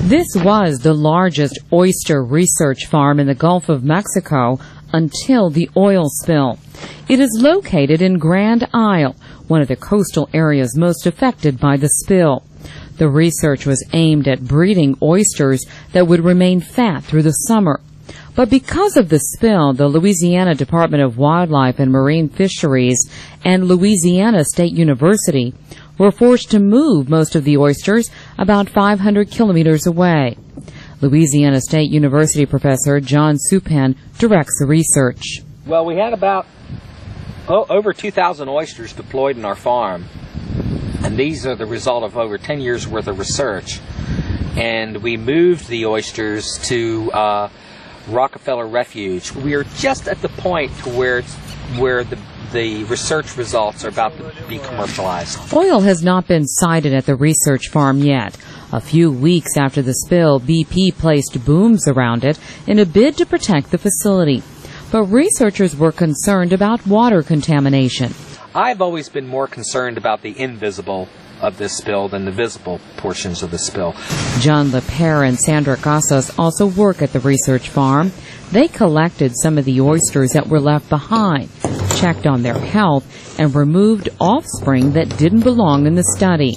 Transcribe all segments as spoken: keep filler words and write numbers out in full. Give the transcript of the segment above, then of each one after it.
This was the largest oyster research farm in the Gulf of Mexico until the oil spill. It is located in Grand Isle, one of the coastal areas most affected by the spill. The research was aimed at breeding oysters that would remain fat through the summer. But because of the spill, the Louisiana Department of Wildlife and Marine Fisheries and Louisiana State University were forced to move most of the oysters about five hundred kilometers away. Louisiana State University professor John Supan directs the research. Well, we had about oh, over two thousand oysters deployed in our farm, and these are the result of over ten years worth of research. And we moved the oysters to uh, Rockefeller Refuge. We are just at the point to where it's, where the the research results are about to be commercialized. Oil has not been sighted at the research farm yet. A few weeks after the spill, B P placed booms around it in a bid to protect the facility. But researchers were concerned about water contamination. I've always been more concerned about the invisible of this spill than the visible portions of the spill. John LePere and Sandra Casas also work at the research farm. They collected some of the oysters that were left behind, checked on their health, and removed offspring that didn't belong in the study.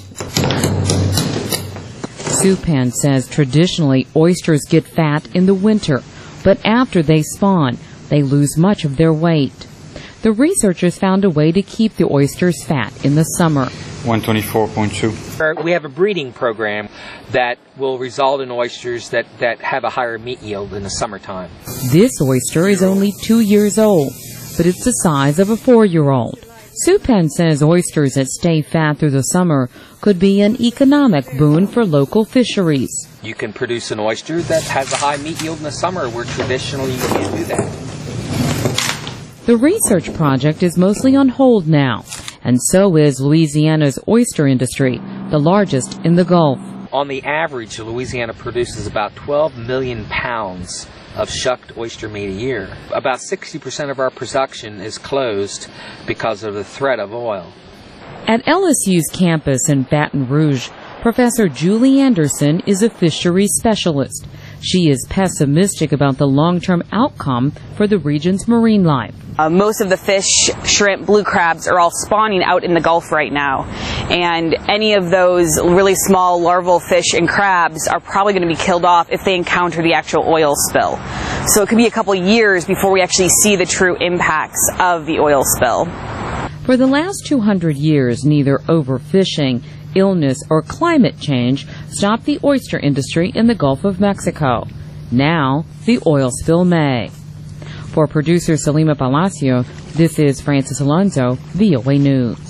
Supan says traditionally oysters get fat in the winter, but after they spawn, they lose much of their weight. The researchers found a way to keep the oysters fat in the summer. one twenty-four point two. We have a breeding program that will result in oysters that, that have a higher meat yield in the summertime. This oyster is only two years old, but it's the size of a four-year-old. Supan says oysters that stay fat through the summer could be an economic boon for local fisheries. You can produce an oyster that has a high meat yield in the summer, where traditionally you can't do that. The research project is mostly on hold now, and so is Louisiana's oyster industry, the largest in the Gulf. On the average, Louisiana produces about twelve million pounds of shucked oyster meat a year. About sixty percent of our production is closed because of the threat of oil. At L S U's campus in Baton Rouge, Professor Julie Anderson is a fisheries specialist. She is pessimistic about the long-term outcome for the region's marine life. Uh, most of the fish, shrimp, blue crabs are all spawning out in the Gulf right now. And any of those really small larval fish and crabs are probably going to be killed off if they encounter the actual oil spill. So it could be a couple years before we actually see the true impacts of the oil spill. For the last two hundred years, neither overfishing, illness, or climate change stopped the oyster industry in the Gulf of Mexico. Now, the oil spill may. For producer Salima Palacio, this is Francis Alonso, V O A News.